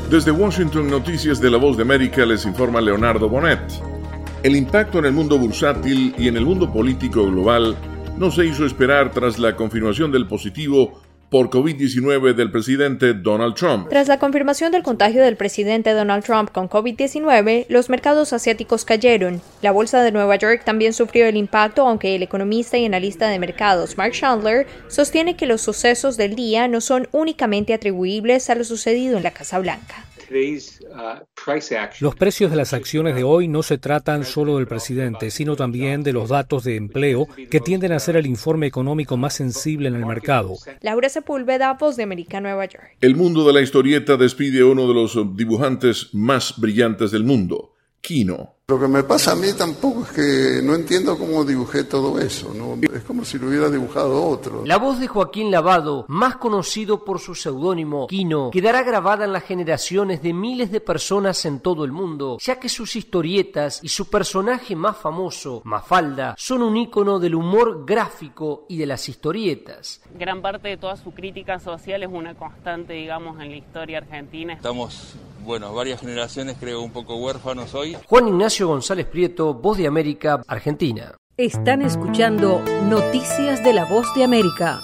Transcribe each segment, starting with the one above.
Desde Washington, Noticias de la Voz de América, les informa Leonardo Bonet. El impacto en el mundo bursátil y en el mundo político global no se hizo esperar tras la confirmación del positivo por COVID-19 del presidente Donald Trump. Tras la confirmación del contagio del presidente Donald Trump con COVID-19, los mercados asiáticos cayeron. La bolsa de Nueva York también sufrió el impacto, aunque el economista y analista de mercados Mark Chandler sostiene que los sucesos del día no son únicamente atribuibles a lo sucedido en la Casa Blanca. Los precios de las acciones de hoy no se tratan solo del presidente, sino también de los datos de empleo que tienden a ser el informe económico más sensible en el mercado. Laura Sepúlveda, Voz de América, Nueva York. El mundo de la historieta despide a uno de los dibujantes más brillantes del mundo, Kino. Lo que me pasa a mí tampoco es que no entiendo cómo dibujé todo eso, ¿no? Es como si lo hubiera dibujado otro. La voz de Joaquín Lavado, más conocido por su seudónimo Kino, quedará grabada en las generaciones de miles de personas en todo el mundo, ya que sus historietas y su personaje más famoso, Mafalda, son un ícono del humor gráfico y de las historietas. Gran parte de toda su crítica social es una constante, digamos, en la historia argentina. Estamos, varias generaciones creo un poco huérfanos hoy. Juan Ignacio González Prieto, Voz de América, Argentina. Están escuchando Noticias de la Voz de América.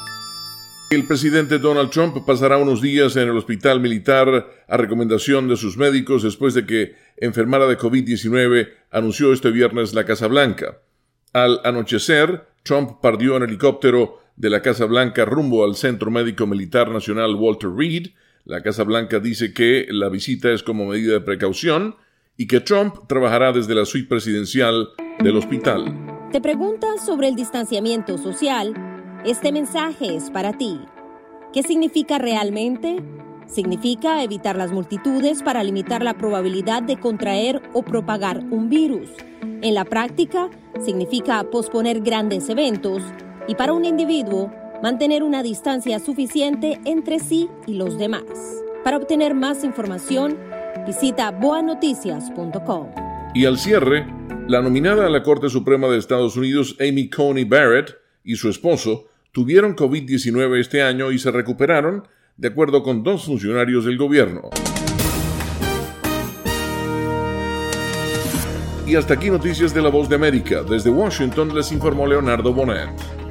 El presidente Donald Trump pasará unos días en el hospital militar a recomendación de sus médicos después de que enfermara de COVID-19, anunció este viernes la Casa Blanca. Al anochecer, Trump partió en helicóptero de la Casa Blanca rumbo al Centro Médico Militar Nacional Walter Reed. La Casa Blanca dice que la visita es como medida de precaución y que Trump trabajará desde la suite presidencial del hospital. ¿Te preguntas sobre el distanciamiento social? Este mensaje es para ti. ¿Qué significa realmente? Significa evitar las multitudes para limitar la probabilidad de contraer o propagar un virus. En la práctica, significa posponer grandes eventos y para un individuo, mantener una distancia suficiente entre sí y los demás. Para obtener más información, visita boanoticias.com. Y al cierre, la nominada a la Corte Suprema de Estados Unidos, Amy Coney Barrett, y su esposo tuvieron COVID-19 este año y se recuperaron, de acuerdo con 2 funcionarios del gobierno. Y hasta aquí Noticias de la Voz de América. Desde Washington les informó Leonardo Bonet.